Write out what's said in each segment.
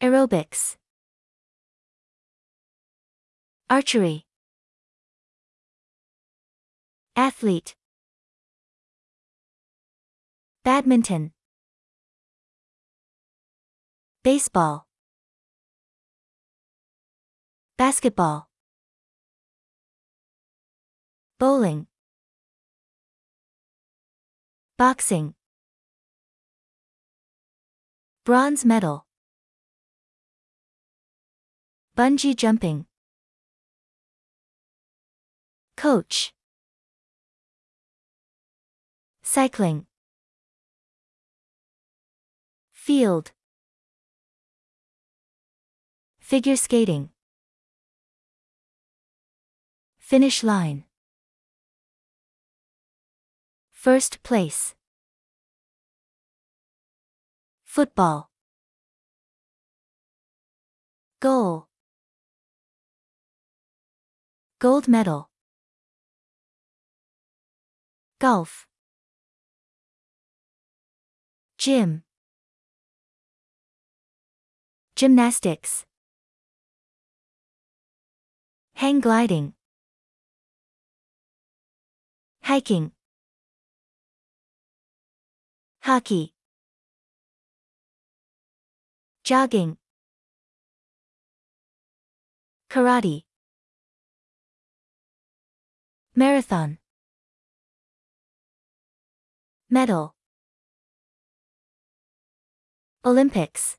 Aerobics. Archery. Athlete. Badminton. Baseball. Basketball. Bowling. Boxing. Bronze medal. Bungee jumping. Coach. Cycling. Field. Figure skating. Finish line. First place. Football. Goal. Gold medal. Golf. Gym. Gymnastics. Hang gliding. Hiking. Hockey. Jogging. Karate. Marathon. Medal. Olympics.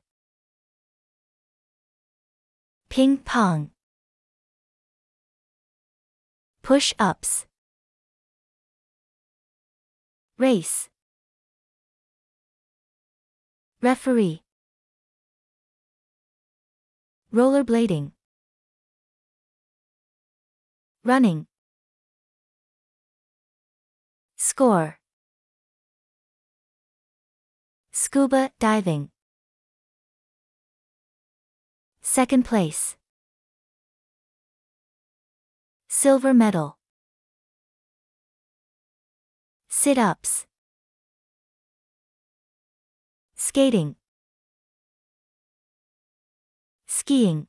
Ping pong. Push-ups. Race. Referee. Rollerblading. Running. Score. Scuba diving. Second place. Silver medal. Sit-ups. Skating. Skiing.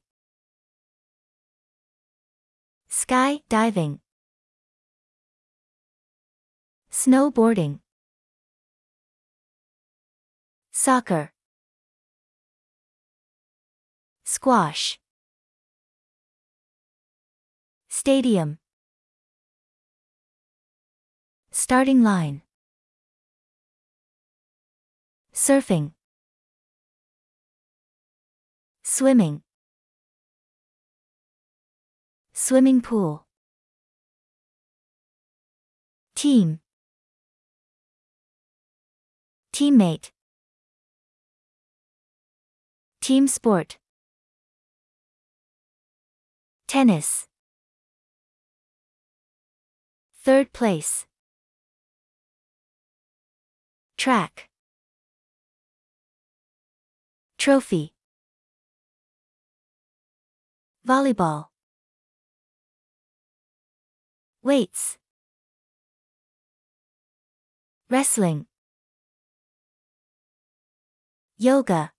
Sky diving. Snowboarding. Soccer. Squash. Stadium. Starting line. Surfing. Swimming. Swimming pool. Team. Teammate. Team sport. Tennis. Third place. Track. Trophy. Volleyball. Weights. Wrestling. Yoga.